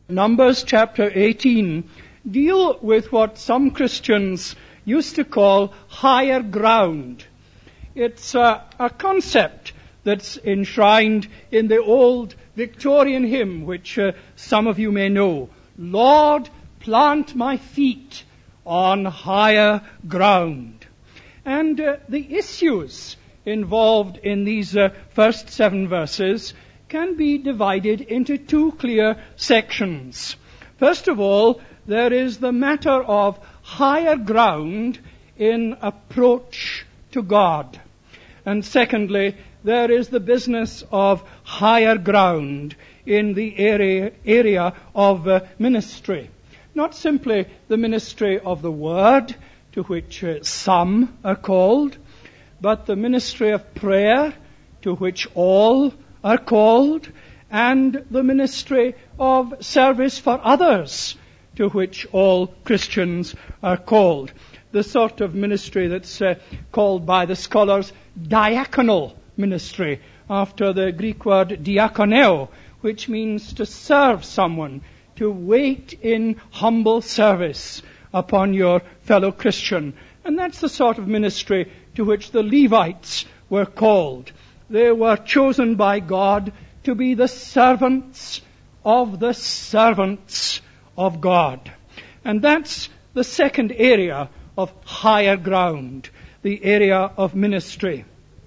Numbers chapter 18 deal with what some Christians used to call higher ground. It's a concept that's enshrined in the old Victorian hymn, which some of you may know. Lord, plant my feet on higher ground. And the issues involved in these first 7 verses can be divided into 2 clear sections. First of all, there is the matter of higher ground in approach to God. And secondly, there is the business of higher ground in the area of ministry. Not simply the ministry of the Word, to which some are called, but the ministry of prayer, to which all are called, and the ministry of service for others, to which all Christians are called. The sort of ministry that's called by the scholars diaconal ministry, after the Greek word diakoneo, which means to serve someone, to wait in humble service upon your fellow Christian. And that's the sort of ministry to which the Levites were called. They were chosen by God to be the servants of the servants of God. And that's the second area of higher ground, the area of ministry.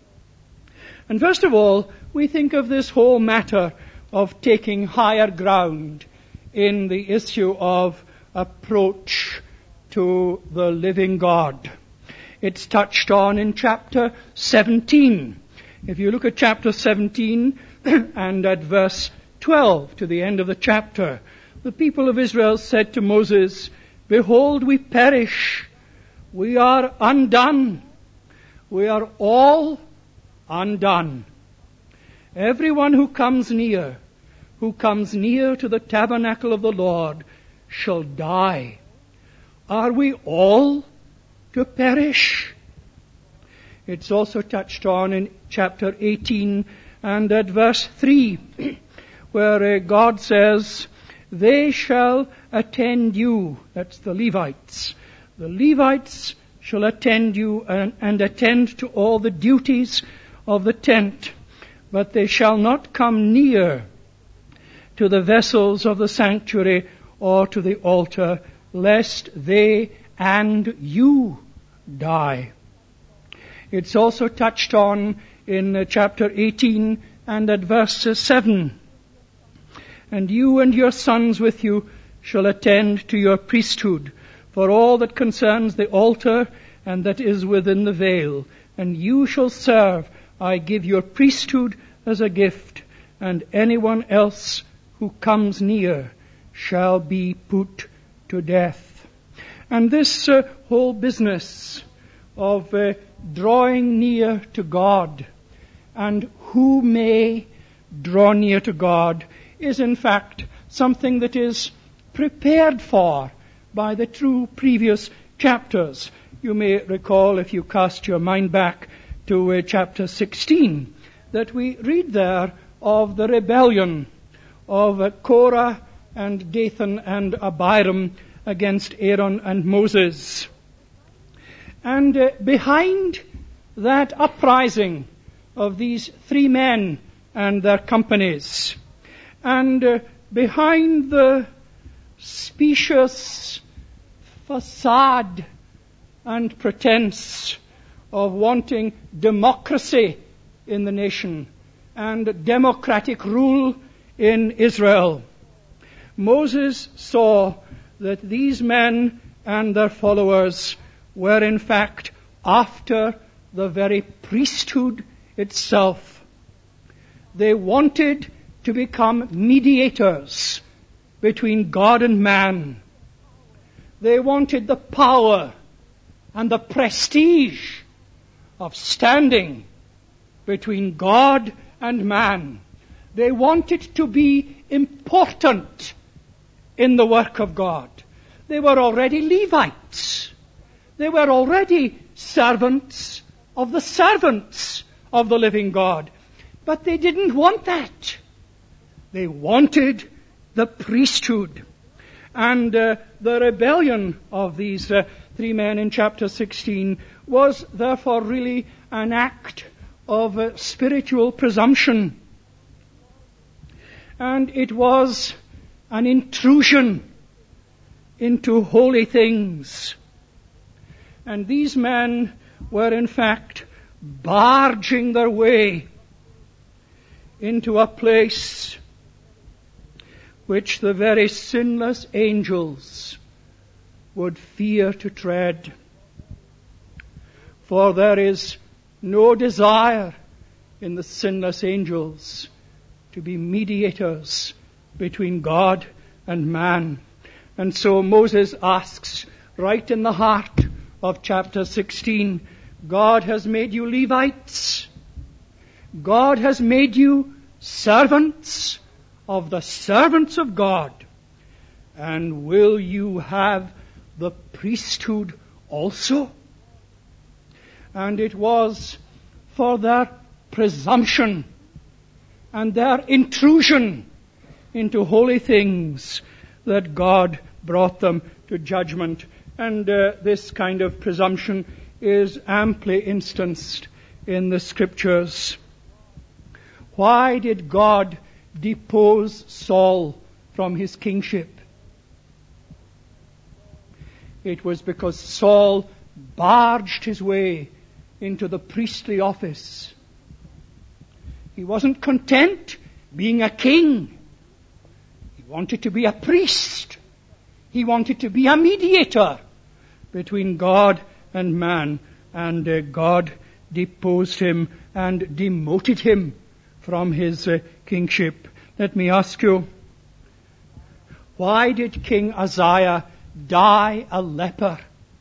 And first of all, we think of this whole matter of taking higher ground in the issue of approach to the living God. It's touched on in chapter 17. If you look at chapter 17 and at verse 12 to the end of the chapter, the people of Israel said to Moses, "Behold, we perish. We are undone. We are all undone. Everyone who comes near to the tabernacle of the Lord shall die. Are we all to perish?" It's also touched on in chapter 18 and at verse 3, where God says, "They shall attend you," that's the Levites. "The Levites shall attend you and attend to all the duties of the tent, but they shall not come near to the vessels of the sanctuary or to the altar, lest they and you die." It's also touched on in chapter 18 and at verse 7. "And you and your sons with you shall attend to your priesthood, for all that concerns the altar and that is within the veil. And you shall serve. I give your priesthood as a gift, and anyone else who comes near shall be put to death." And this whole business of drawing near to God and who may draw near to God is in fact something that is prepared for by the 2 previous chapters. You may recall, if you cast your mind back to chapter 16, that we read there of the rebellion of Korah and Dathan and Abiram against Aaron and Moses. And behind that uprising of these 3 men and their companies, and behind the specious facade and pretense of wanting democracy in the nation and democratic rule in Israel, Moses saw that these men and their followers were in fact after the very priesthood itself. They wanted to become mediators between God and man. They wanted the power and the prestige of standing between God and man. They wanted to be important in the work of God. They were already Levites. They were already servants of the servants of the living God. But they didn't want that. They wanted the priesthood. And the rebellion of these three men in chapter 16 was therefore really an act of spiritual presumption. And it was an intrusion into holy things. And these men were in fact barging their way into a place which the very sinless angels would fear to tread. For there is no desire in the sinless angels to be mediators between God and man. And so Moses asks, right in the heart of chapter 16, God has made you Levites. God has made you servants of the servants of God. And will you have the priesthood also? And it was for their presumption and their intrusion into holy things that God brought them to judgment. And this kind of presumption is amply instanced in the Scriptures. Why did God depose Saul from his kingship? It was because Saul barged his way into the priestly office. He wasn't content being a king. He wanted to be a priest. He wanted to be a mediator between God and man. And God deposed him and demoted him from his kingship. Let me ask you, why did King Uzziah die a leper?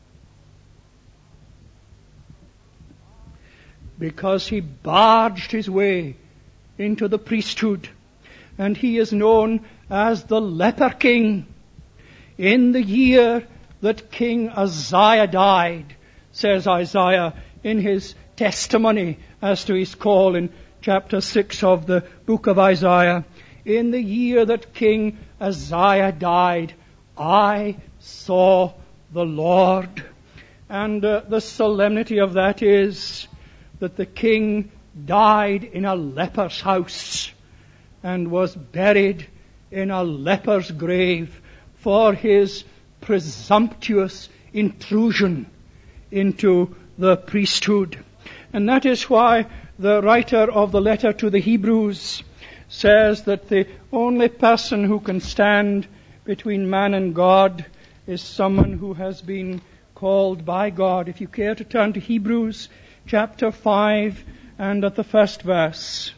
Because he barged his way into the priesthood. And he is known as the leper king. In the year that King Uzziah died, says Isaiah in his testimony as to his call in chapter 6 of the book of Isaiah, in the year that King Uzziah died, I saw the Lord. And the solemnity of that is that the king died in a leper's house and was buried in a leper's grave for his presumptuous intrusion into the priesthood. And that is why the writer of the letter to the Hebrews says that the only person who can stand between man and God is someone who has been called by God. If you care to turn to Hebrews chapter 5 and at the first verse.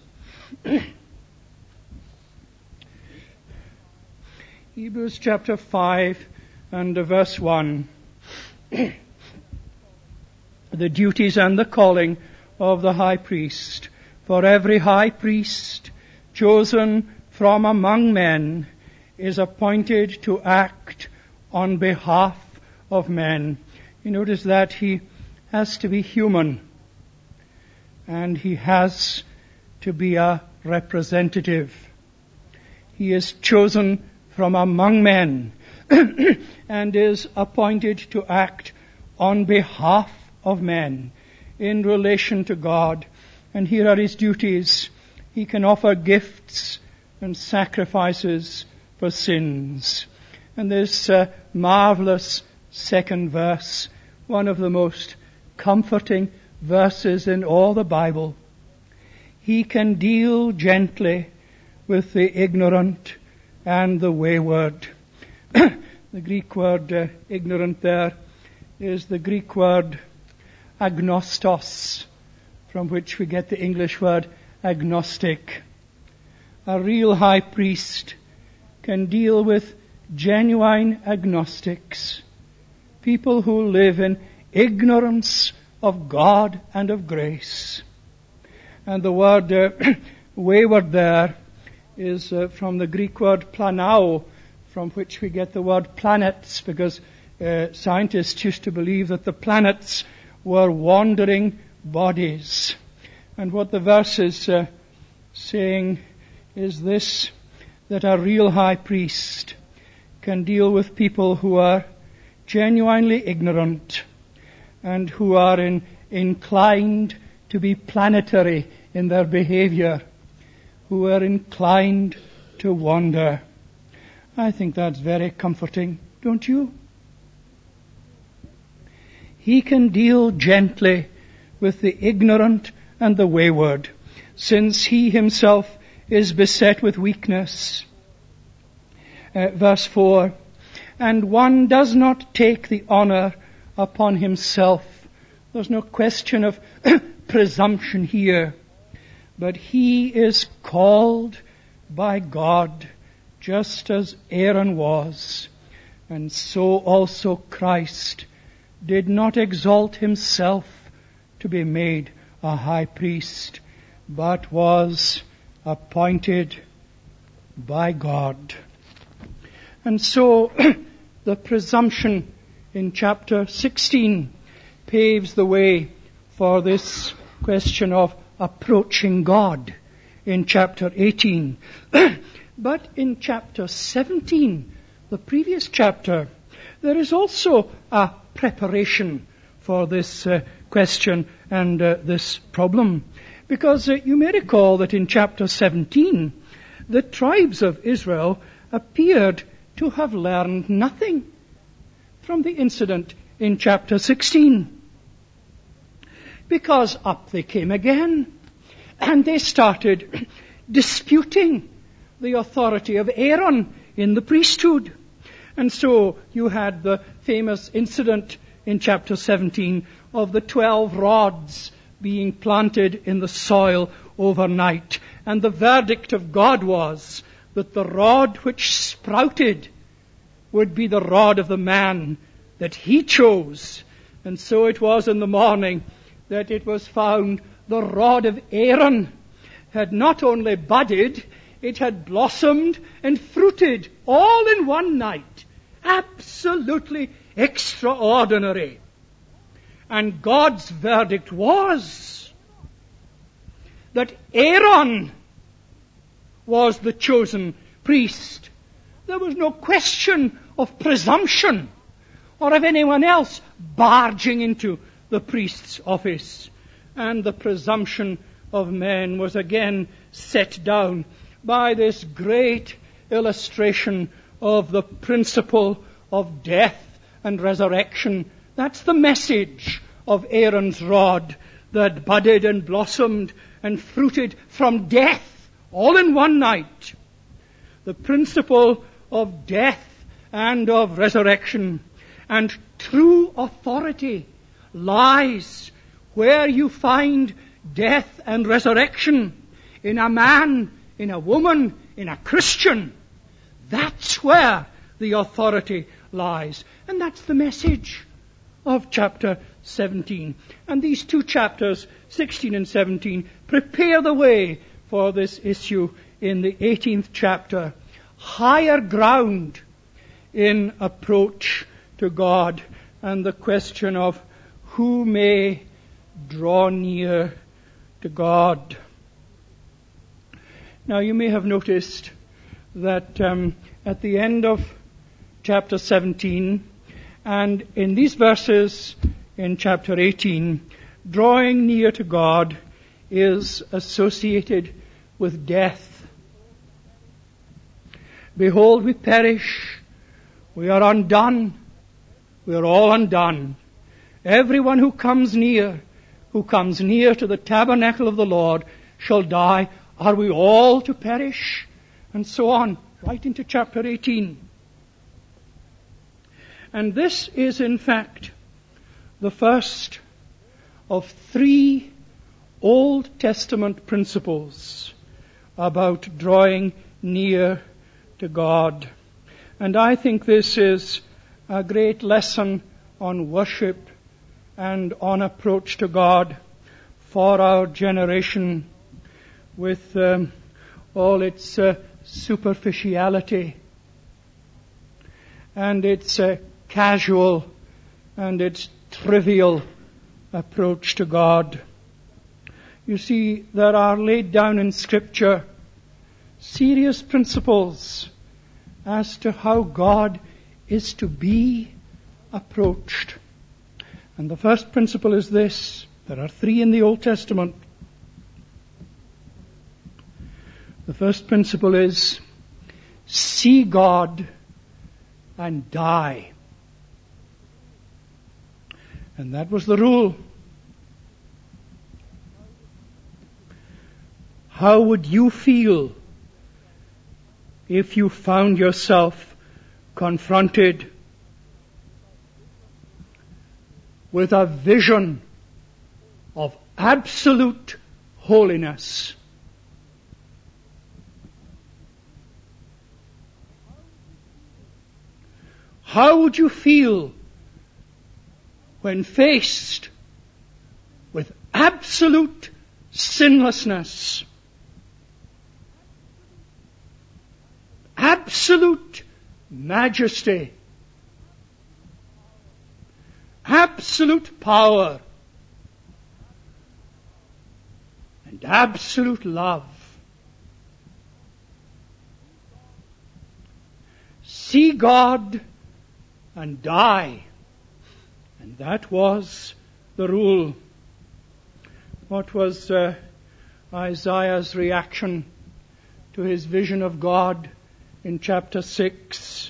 Hebrews chapter 5 and verse 1. The duties and the calling of the high priest. For every high priest chosen from among men is appointed to act on behalf of men. You notice that he has to be human and he has to be a representative. He is chosen from among men and is appointed to act on behalf of men in relation to God. And here are his duties. He can offer gifts and sacrifices for sins. And this marvelous second verse, one of the most comforting verses in all the Bible. He can deal gently with the ignorant and the wayward. The Greek word ignorant there is the Greek word agnostos, from which we get the English word agnostic. A real high priest can deal with genuine agnostics, people who live in ignorance of God and of grace. And the word wayward there is from the Greek word planao, from which we get the word planets, because scientists used to believe that the planets were wandering bodies. And what the verse is saying is this, that a real high priest can deal with people who are genuinely ignorant and who are inclined to be planetary in their behavior, who are inclined to wander. I think that's very comforting, don't you? He can deal gently with the ignorant and the wayward, since he himself is beset with weakness. Verse 4, and one does not take the honor upon himself. There's no question of presumption here, but he is called by God, just as Aaron was, and so also Christ did not exalt himself to be made a high priest, but was appointed by God. And so the presumption in chapter 16 paves the way for this question of approaching God in chapter 18. But in chapter 17, the previous chapter, there is also a preparation for this question and this problem. Because you may recall that in chapter 17, the tribes of Israel appeared to have learned nothing from the incident in chapter 16. Because up they came again, and they started disputing the authority of Aaron in the priesthood. And so you had the famous incident in chapter 17 of the 12 rods being planted in the soil overnight. And the verdict of God was that the rod which sprouted would be the rod of the man that he chose. And so it was in the morning that it was found the rod of Aaron had not only budded, it had blossomed and fruited all in one night. Absolutely extraordinary. And God's verdict was that Aaron was the chosen priest. There was no question of presumption or of anyone else barging into the priest's office. And the presumption of men was again set down by this great illustration of the principle of death and resurrection. That's the message of Aaron's rod that budded and blossomed and fruited from death all in one night. The principle of death and of resurrection. And true authority lies where you find death and resurrection in a man, in a woman, in a Christian. That's where the authority lies. And that's the message of chapter 17. And these two chapters, 16 and 17, prepare the way for this issue in the 18th chapter. Higher ground in approach to God and the question of who may draw near to God. Now you may have noticed that at the end of chapter 17 and in these verses in chapter 18, drawing near to God is associated with death. Behold, we perish. We are undone. We are all undone. Everyone who comes near to the tabernacle of the Lord shall die. Are we all to perish? And so on, right into chapter 18. And this is in fact the first of 3 Old Testament principles about drawing near to God. And I think this is a great lesson on worship and on approach to God for our generation, with all its superficiality and its casual and its trivial approach to God. You see, there are laid down in Scripture serious principles as to how God is to be approached. And the first principle is this. There are 3 in the Old Testament. The first principle is, see God and die. And that was the rule. How would you feel if you found yourself confronted with a vision of absolute holiness? How would you feel when faced with absolute sinlessness? Absolute majesty, absolute power, and absolute love. See God and die. And that was the rule. What was Isaiah's reaction to his vision of God in chapter 6?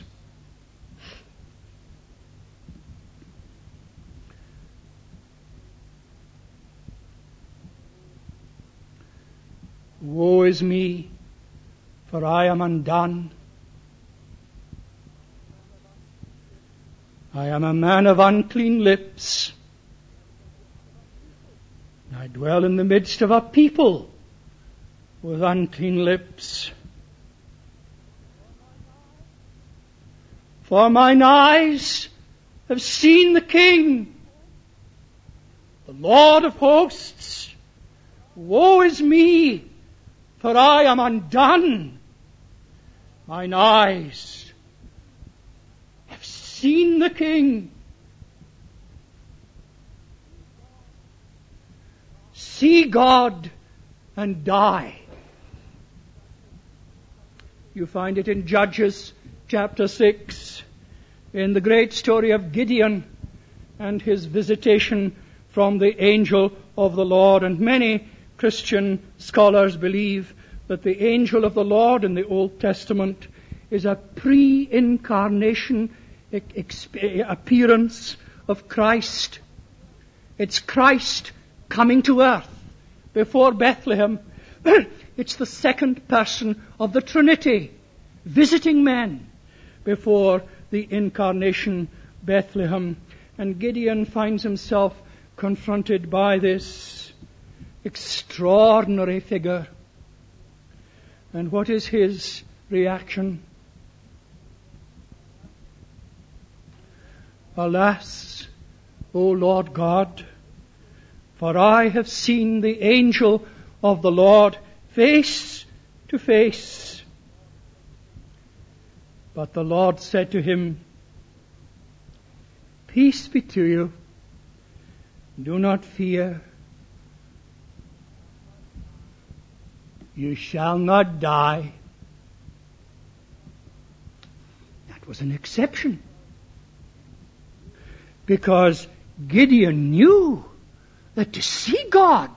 Woe is me, for I am undone. I am a man of unclean lips. I dwell in the midst of a people with unclean lips. For mine eyes have seen the King, the Lord of hosts. Woe is me, for I am undone. Mine eyes have seen the King. See God and die. You find it in Judges chapter 6, in the great story of Gideon and his visitation from the angel of the Lord. And many Christian scholars believe that the angel of the Lord in the Old Testament is a pre-incarnation appearance of Christ. It's Christ coming to earth before Bethlehem. It's the second person of the Trinity visiting men before the incarnation Bethlehem. And Gideon finds himself confronted by this extraordinary figure. And what is his reaction? Alas, O Lord God, for I have seen the angel of the Lord face to face. But the Lord said to him, Peace be to you. Do not fear. You shall not die. That was an exception. Because Gideon knew that to see God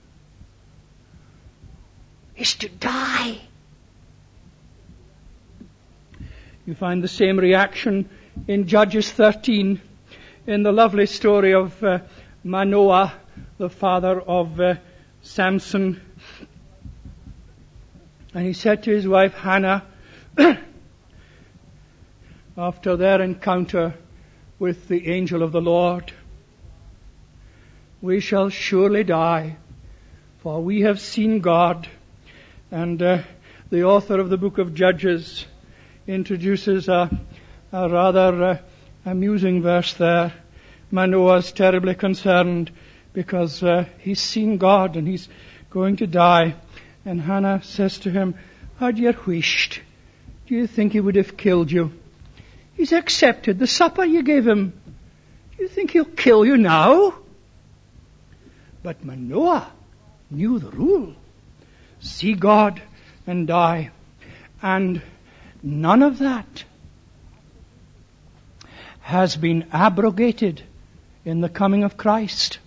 is to die. You find the same reaction in Judges 13, in the lovely story of Manoah, the father of Samson. And he said to his wife Hannah, after their encounter with the angel of the Lord, we shall surely die, for we have seen God. And the author of the book of Judges introduces a rather amusing verse there. Manoah's terribly concerned because he's seen God and he's going to die. And Hannah says to him, "Had you wished, do you think he would have killed you? He's accepted the supper you gave him. Do you think he'll kill you now?" But Manoah knew the rule. See God and die. And none of that has been abrogated in the coming of Christ.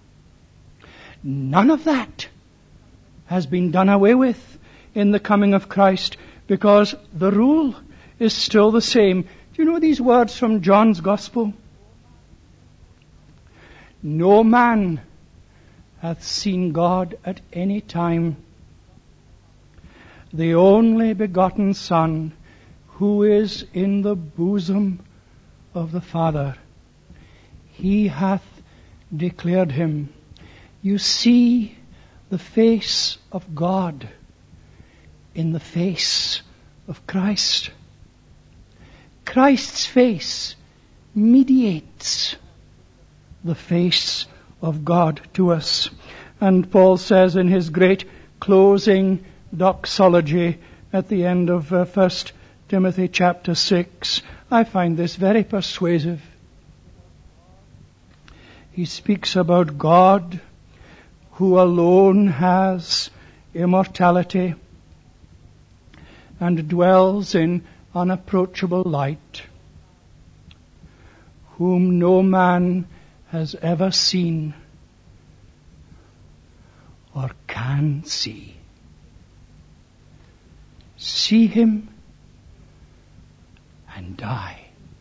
None of that has been done away with in the coming of Christ, because the rule is still the same. Do you know these words from John's Gospel? No man hath seen God at any time. The only begotten Son, who is in the bosom of the Father, He hath declared him. You see the face of God in the face of Christ. Christ's face mediates the face of God to us. And Paul says in his great closing doxology at the end of 1 Timothy chapter 6, I find this very persuasive. He speaks about God, who alone has immortality and dwells in unapproachable light, whom no man has ever seen or can see. See Him and die.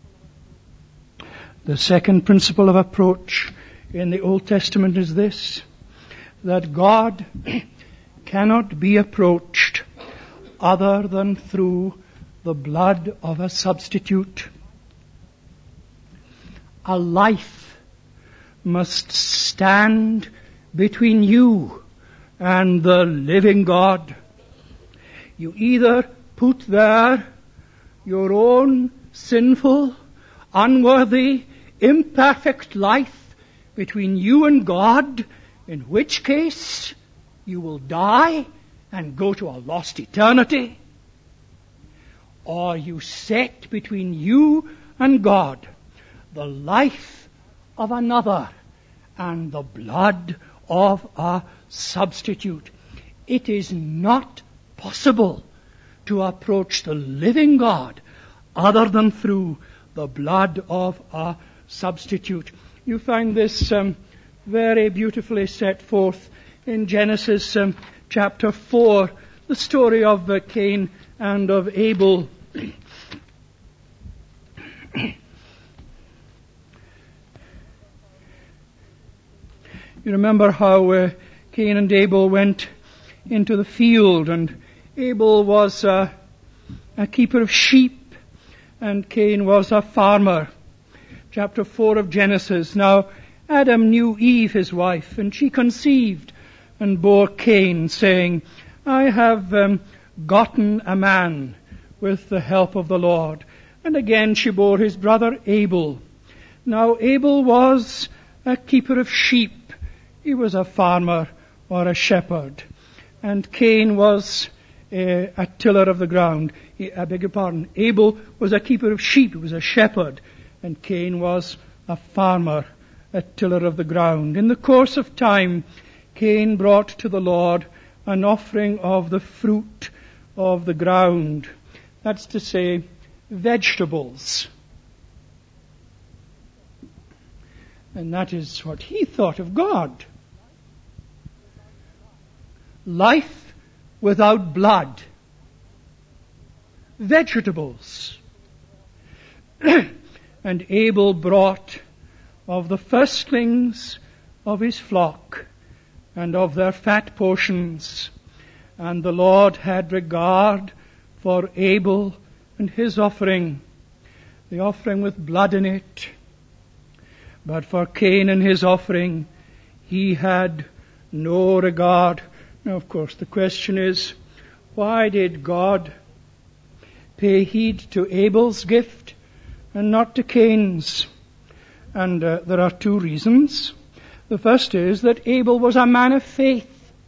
The second principle of approach in the Old Testament is this, that God cannot be approached other than through the blood of a substitute. A life must stand between you and the living God. You either put there your own sinful, unworthy, imperfect life between you and God, in which case you will die and go to a lost eternity, or you set between you and God the life of another and the blood of a substitute. It is not possible to approach the living God other than through the blood of a substitute. You find this very beautifully set forth in Genesis chapter 4, the story of Cain and of Abel. You remember how Cain and Abel went into the field, and Abel was a keeper of sheep, and Cain was a farmer. Chapter 4 of Genesis. Now Adam knew Eve, his wife, and she conceived and bore Cain, saying, I have gotten a man with the help of the Lord. And again she bore his brother Abel. Now Abel was a keeper of sheep. He was a farmer or a shepherd. And Cain was a tiller of the ground. I beg your pardon. Abel was a keeper of sheep. He was a shepherd. And Cain was a farmer, a tiller of the ground. In the course of time, Cain brought to the Lord an offering of the fruit of the ground. That's to say, vegetables. And that is what he thought of God. Life without blood. Vegetables. And Abel brought of the firstlings of his flock and of their fat portions. And the Lord had regard for Abel and his offering, the offering with blood in it. But for Cain and his offering, he had no regard. Now, of course, the question is, why did God pay heed to Abel's gift and not to Cain's? And there are two reasons. The first is that Abel was a man of faith.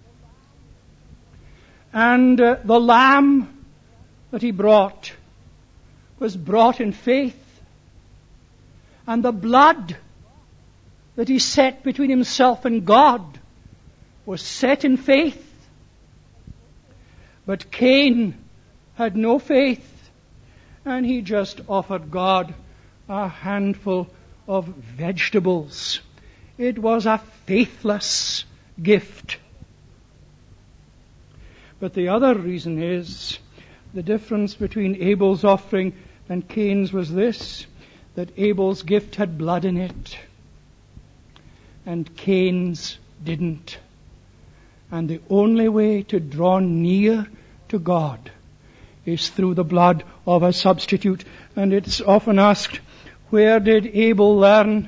And the lamb that he brought was brought in faith. And the blood that he set between himself and God was set in faith. But Cain had no faith, and he just offered God a handful of vegetables. It was a faithless gift. But the other reason is, the difference between Abel's offering and Cain's was this, that Abel's gift had blood in it, and Cain's didn't. And the only way to draw near to God is through the blood of a substitute. And it's often asked, where did Abel learn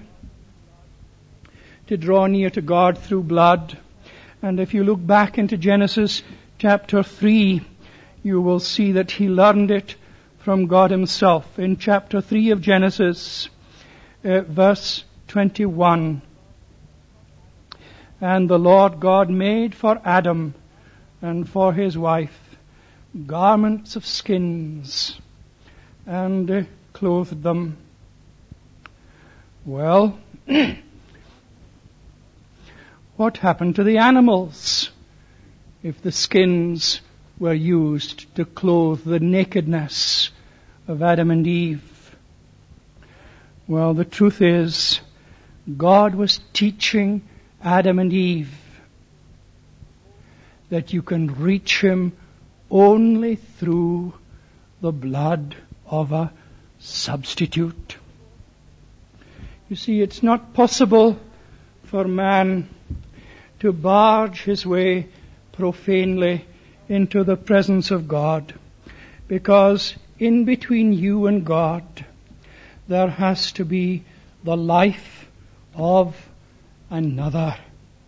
to draw near to God through blood? And if you look back into Genesis chapter 3, you will see that he learned it from God himself. In chapter 3 of Genesis, verse 21, and the Lord God made for Adam and for his wife garments of skins and clothed them. Well, what happened to the animals if the skins were used to clothe the nakedness of Adam and Eve? Well, the truth is, God was teaching Adam and Eve that you can reach him only through the blood of a substitute. You see, it's not possible for man to barge his way profanely into the presence of God, because in between you and God there has to be the life of another.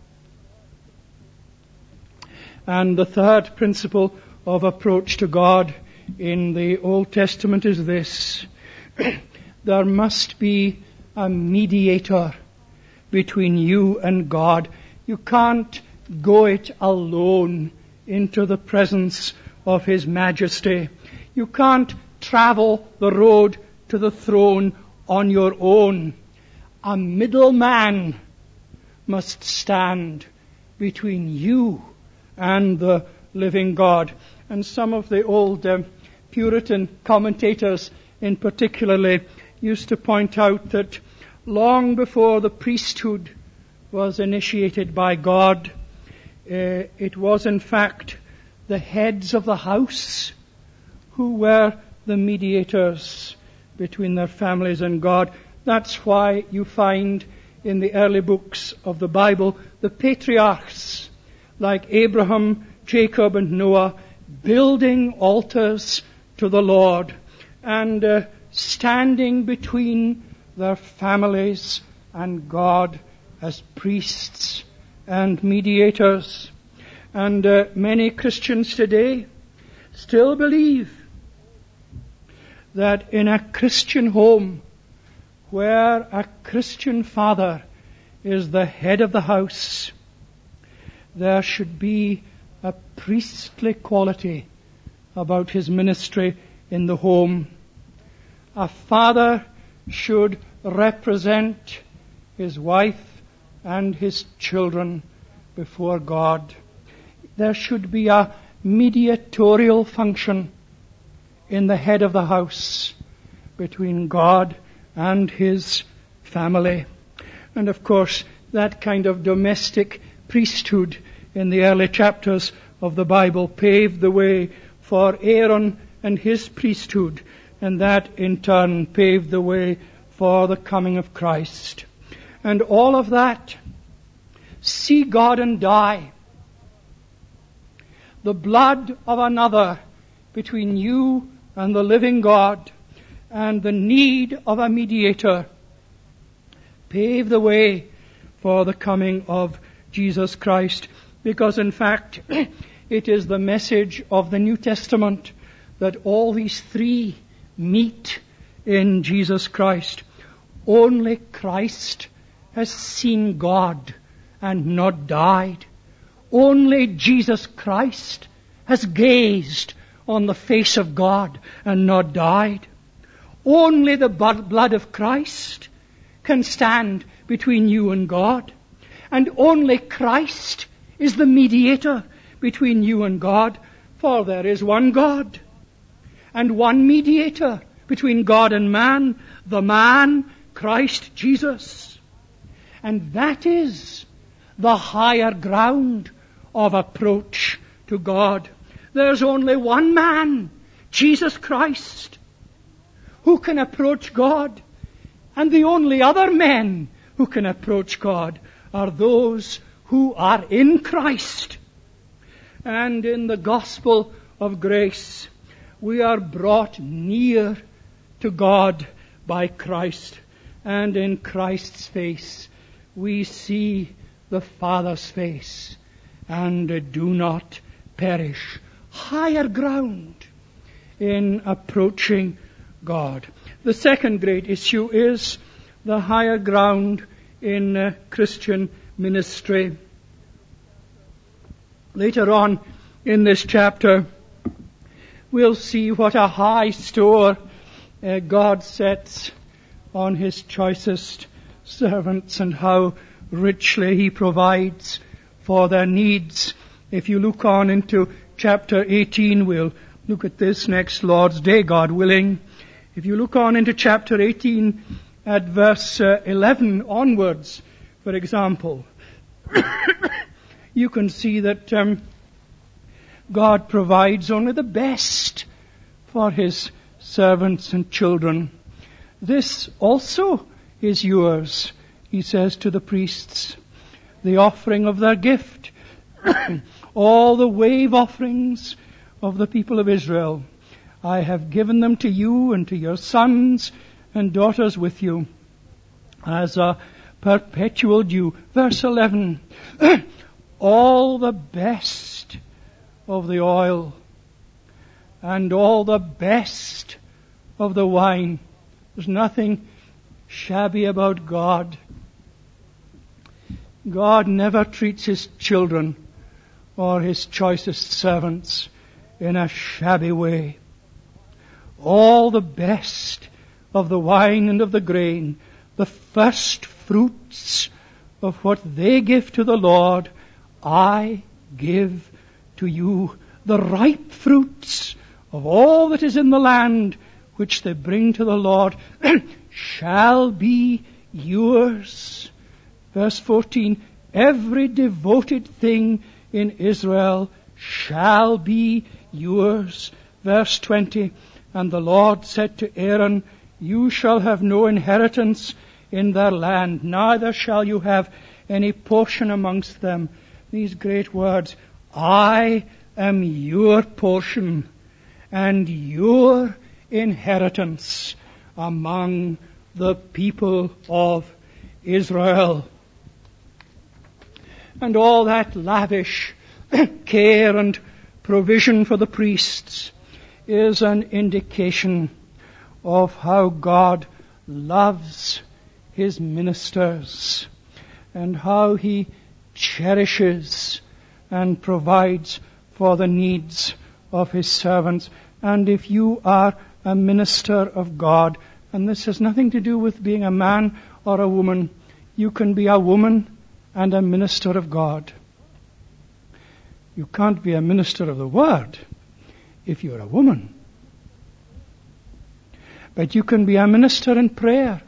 And the third principle of approach to God in the Old Testament is this: there must be a mediator between you and God. You can't go it alone into the presence of His Majesty. You can't travel the road to the throne on your own. A middleman must stand between you and the living God. And some of the old Puritan commentators in particularly used to point out that long before the priesthood was initiated by God, it was in fact the heads of the house who were the mediators between their families and God. That's why you find in the early books of the Bible the patriarchs like Abraham, Jacob and Noah building altars to the Lord and standing between their families and God as priests and mediators. And many Christians today still believe that in a Christian home, where a Christian father is the head of the house, there should be a priestly quality about his ministry in the home. A father should represent his wife and his children before God. There should be a mediatorial function in the head of the house between God and his family. And of course, that kind of domestic priesthood in the early chapters of the Bible paved the way for Aaron and his priesthood, and that in turn paved the way for the coming of Christ. And all of that, see God and die. The blood of another between you and the living God, and the need of a mediator pave the way for the coming of Jesus Christ. Because in fact, it is the message of the New Testament that all these three meet in Jesus Christ. Only Christ has seen God and not died. Only Jesus Christ has gazed on the face of God and not died. Only the blood of Christ can stand between you and God. And only Christ is the mediator between you and God. For there is one God and one mediator between God and man, the man, Christ Jesus. And that is the higher ground of approach to God. There's only one man, Jesus Christ, who can approach God. And the only other men who can approach God are those who are in Christ. And in the gospel of grace, we are brought near to God by Christ. And in Christ's face, we see the Father's face and do not perish. Higher ground in approaching God. The second great issue is the higher ground in Christian ministry. Later on in this chapter, we'll see what a high store God sets on His choicest servants and how richly He provides for their needs. If you look on into chapter 18, we'll look at this next Lord's Day, God willing. If you look on into chapter 18 at verse 11 onwards, for example, you can see that God provides only the best for His servants and children. This also is yours, He says to the priests, the offering of their gift, all the wave offerings of the people of Israel. I have given them to you and to your sons and daughters with you as a perpetual due. Verse 11, all the best of the oil and all the best of the wine. There's nothing shabby about God. God never treats His children or His choicest servants in a shabby way. All the best of the wine and of the grain, the first fruits of what they give to the Lord, I give to you. The ripe fruits of all that is in the land, which they bring to the Lord, shall be yours. Verse 14, every devoted thing in Israel shall be yours. Verse 20, and the Lord said to Aaron, you shall have no inheritance in their land, neither shall you have any portion amongst them. These great words, I am your portion and your inheritance among the people of Israel. And all that lavish care and provision for the priests is an indication of how God loves His ministers and how He cherishes and provides for the needs of His servants. And if you are a minister of God, and this has nothing to do with being a man or a woman, you can be a woman and a minister of God. You can't be a minister of the Word if you're a woman. But you can be a minister in prayer.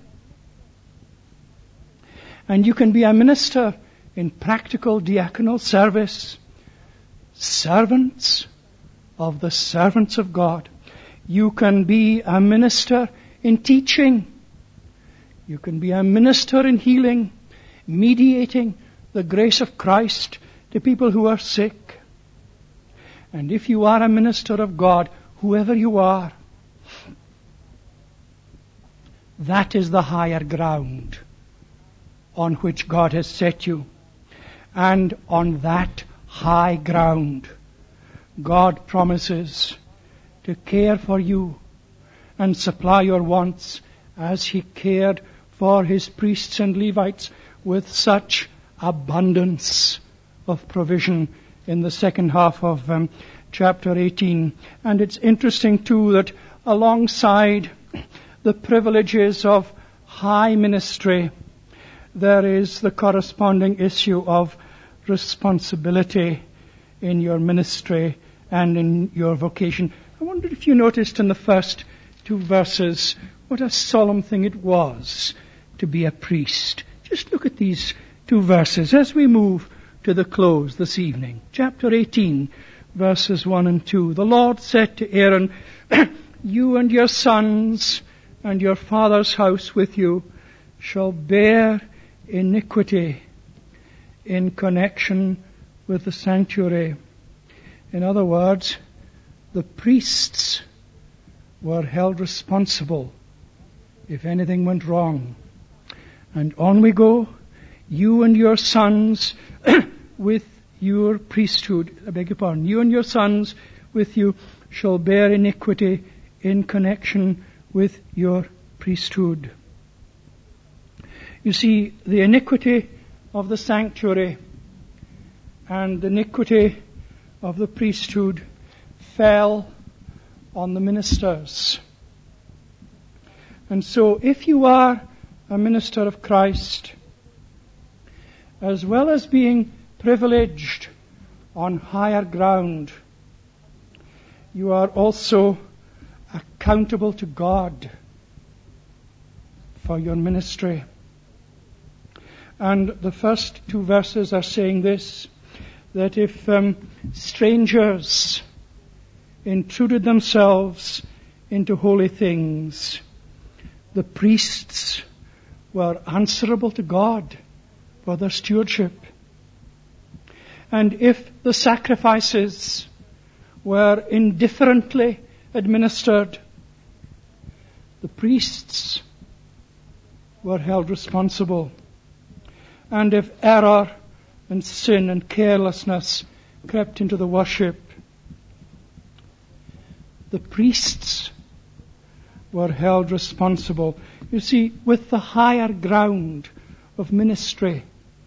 And you can be a minister in practical diaconal service. Servants of the servants of God. You can be a minister in teaching. You can be a minister in healing, mediating the grace of Christ to people who are sick. And if you are a minister of God, whoever you are, that is the higher ground on which God has set you. And on that high ground, God promises to care for you and supply your wants as He cared for His priests and Levites with such abundance of provision in the second half of chapter 18. And it's interesting too that alongside the privileges of high ministry, there is the corresponding issue of responsibility in your ministry and in your vocation. I wonder if you noticed in the first 2 verses what a solemn thing it was to be a priest. Just look at these 2 verses as we move to the close this evening. Chapter 18, verses 1 and 2. The Lord said to Aaron, you and your sons and your father's house with you shall bear iniquity in connection with the sanctuary. In other words, the priests were held responsible if anything went wrong. And on we go. You and your sons with your priesthood, you and your sons with you shall bear iniquity in connection with your priesthood. You see, the iniquity of the sanctuary and the iniquity of the priesthood fell on the ministers. And so if you are a minister of Christ, as well as being privileged on higher ground, you are also accountable to God for your ministry. And the first 2 verses are saying this, that if strangers intruded themselves into holy things, the priests were answerable to God for their stewardship. And if the sacrifices were indifferently administered, the priests were held responsible. And if error and sin and carelessness crept into the worship, the priests were held responsible. You see, with the higher ground of ministry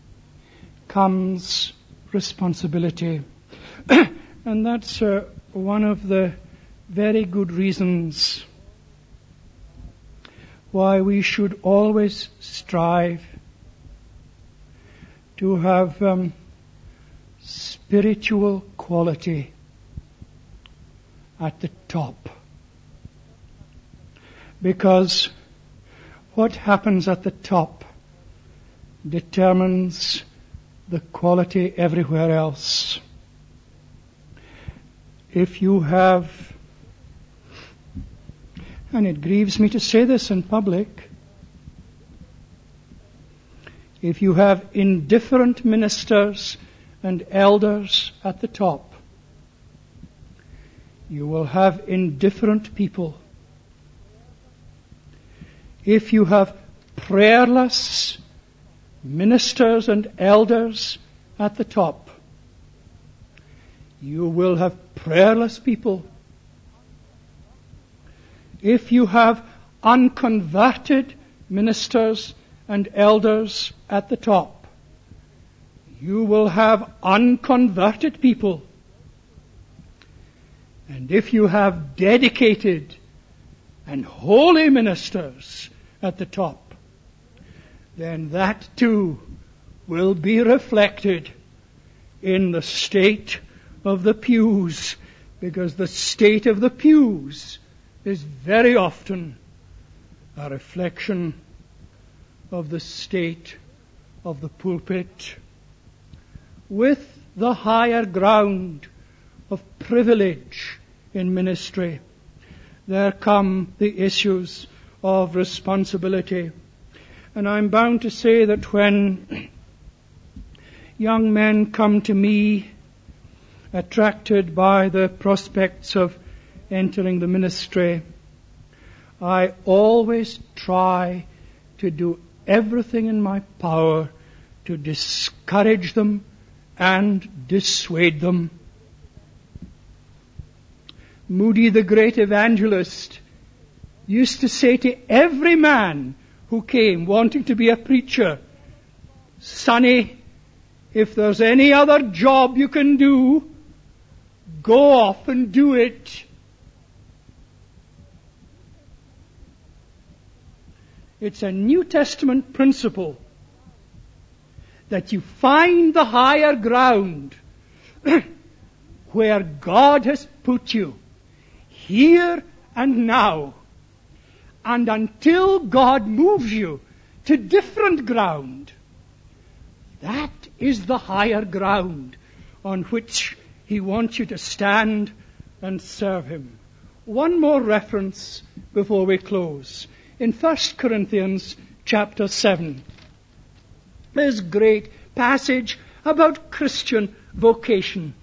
comes responsibility. And that's one of the very good reasons why we should always strive to have spiritual quality at the top. Because what happens at the top determines the quality everywhere else. If you have, and it grieves me to say this in public, if you have indifferent ministers and elders at the top, you will have indifferent people. If you have prayerless ministers and elders at the top, you will have prayerless people. If you have unconverted ministers and elders at the top, you will have unconverted people. And if you have dedicated and holy ministers at the top, then that too will be reflected in the state of the pews, because the state of the pews is very often a reflection of the state of the pulpit. With the higher ground of privilege in ministry, there come the issues of responsibility. And I'm bound to say that when young men come to me attracted by the prospects of entering the ministry, I always try to do everything in my power to discourage them and dissuade them. Moody, the great evangelist, used to say to every man who came wanting to be a preacher, "Sonny, if there's any other job you can do, go off and do it." It's a New Testament principle that you find the higher ground where God has put you. here and now. And until God moves you to different ground, that is the higher ground on which He wants you to stand and serve Him. One more reference before we close. In 1 Corinthians chapter 7, there's a great passage about Christian vocation.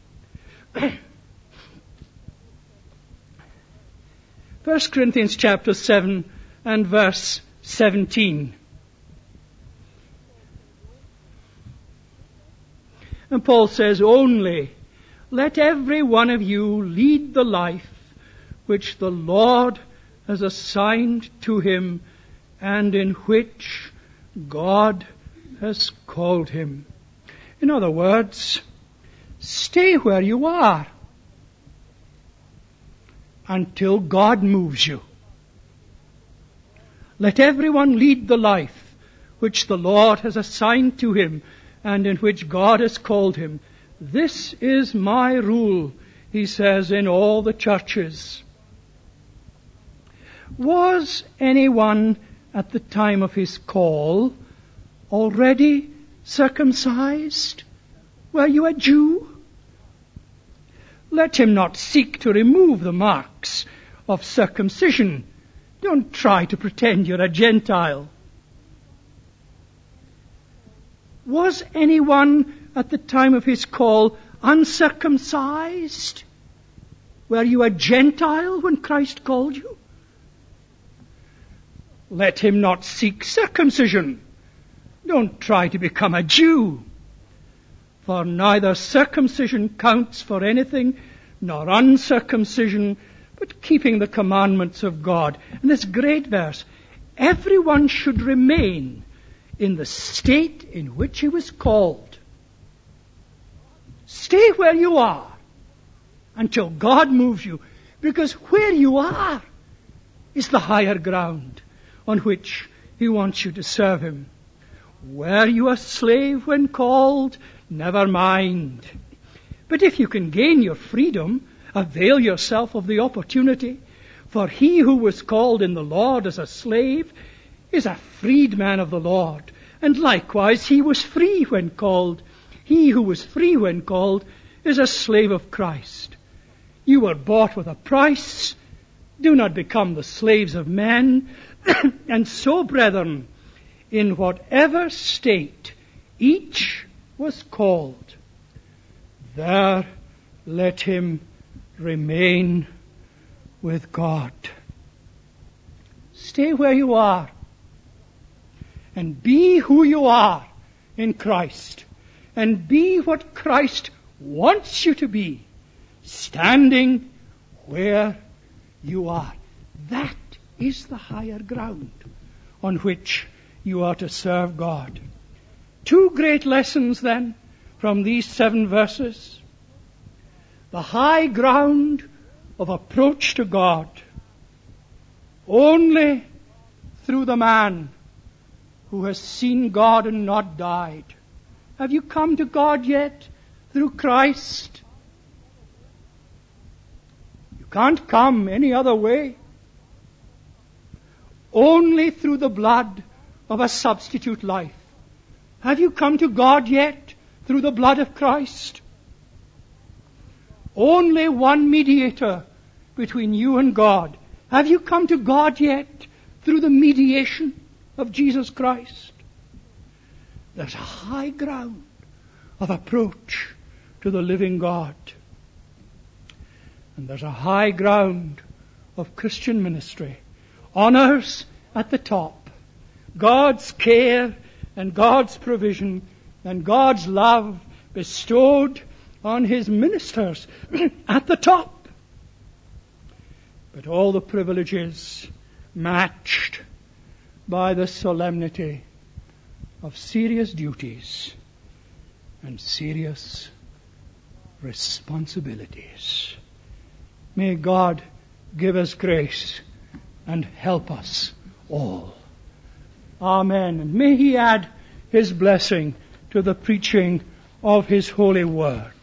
1 Corinthians chapter 7 and verse 17. And Paul says, "Only let every one of you lead the life which the Lord has assigned to him and in which God has called him." In other words, stay where you are until God moves you. Let everyone lead the life which the Lord has assigned to him and in which God has called him. This is my rule, he says, in all the churches. Was anyone at the time of his call already circumcised? Were you a Jew? Let him not seek to remove the marks of circumcision. Don't try to pretend you're a Gentile. Was anyone at the time of his call uncircumcised? Were you a Gentile when Christ called you? Let him not seek circumcision. Don't try to become a Jew. For neither circumcision counts for anything, nor uncircumcision, but keeping the commandments of God. And this great verse, everyone should remain in the state in which he was called. Stay where you are until God moves you, because where you are is the higher ground on which He wants you to serve Him. Were you a slave when called? Never mind. But if you can gain your freedom, avail yourself of the opportunity. For he who was called in the Lord as a slave is a freedman of the Lord. And likewise he was free when called. He who was free when called is a slave of Christ. You were bought with a price. Do not become the slaves of men. And so, brethren, in whatever state each was called, there let him remain with God. Stay where you are and be who you are in Christ, and be what Christ wants you to be, standing where you are. That is the higher ground on which you are to serve God. Two great lessons then from these 7 verses. The high ground of approach to God only through the man who has seen God and not died. Have you come to God yet through Christ? You can't come any other way. Only through the blood of a substitute life. Have you come to God yet through the blood of Christ? Only one mediator between you and God. Have you come to God yet through the mediation of Jesus Christ? There's a high ground of approach to the living God. And there's a high ground of Christian ministry. Honors at the top. God's care and God's provision and God's love bestowed on His ministers at the top. But all the privileges matched by the solemnity of serious duties and serious responsibilities. May God give us grace and help us all. Amen. And may He add His blessing to the preaching of His holy word.